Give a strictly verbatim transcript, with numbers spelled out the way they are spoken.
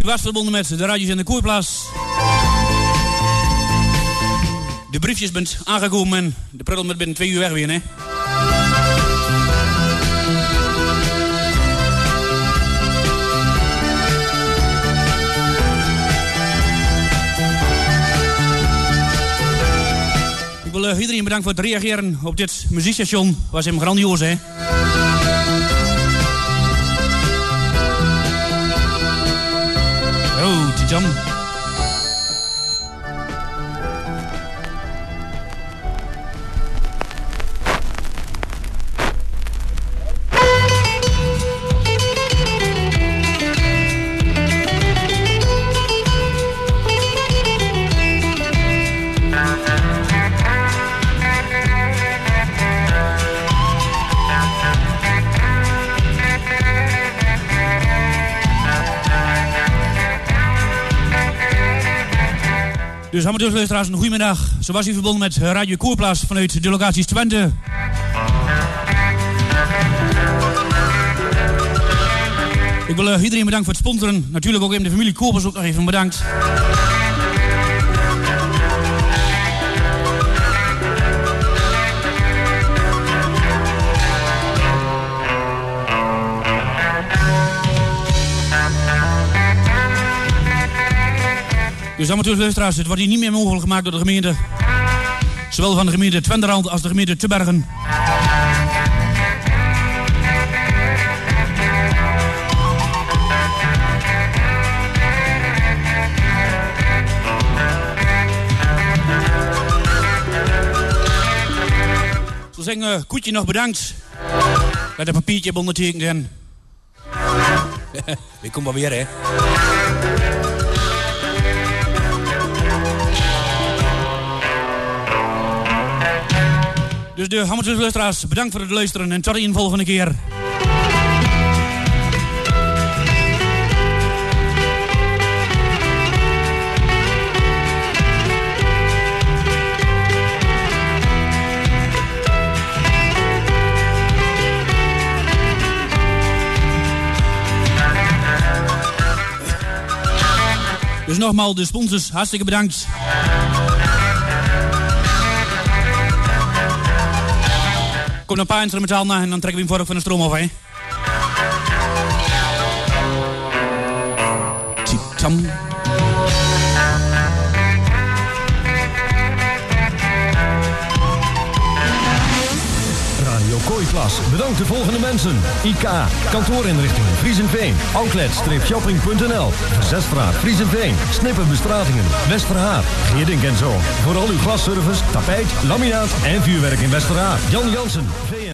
U was verbonden met de radios en de Koerplaats. De briefjes bent aangekomen en de prullen met binnen twee uur weg weer, hè? Ik wil uh, iedereen bedanken voor het reageren op dit muziekstation. Was hem grandioos, hè? Oh, Tijan. Dus amateurluisteraars, een goedemiddag. Zo was u verbonden met Radio Koerplaats vanuit de locaties Twente. Ik wil uh, iedereen bedanken voor het sponsoren. Natuurlijk ook even de familie Koopers ook nog even bedankt. Dus amateurluisteraars, het wordt hier niet meer mogelijk gemaakt door de gemeente. Zowel van de gemeente Twenterand als de gemeente Tubbergen. Zo zeggen uh, Koetje nog bedankt. Met een papiertje heb ondertekend en... Ik kom wel weer, hè. Dus de amateurluisteraars, bedankt voor het luisteren en tot de volgende keer. Dus nogmaals de sponsors, hartstikke bedankt. Kom een paar instrumentaal na en dan trekken we hem voor van de stroom af, hè. Tjam. Radio Kooiplas bedankt de volgende mensen. I K A, kantoorinrichtingen Friesenveen, outlet-shopping punt n l, Verzeststraat Friesenveen, Snippenbestratingen, Westerhaar, Geerdink en Zo. Voor al uw glasservice, tapijt, laminaat en vuurwerk in Westerhaar. Jan Jansen, V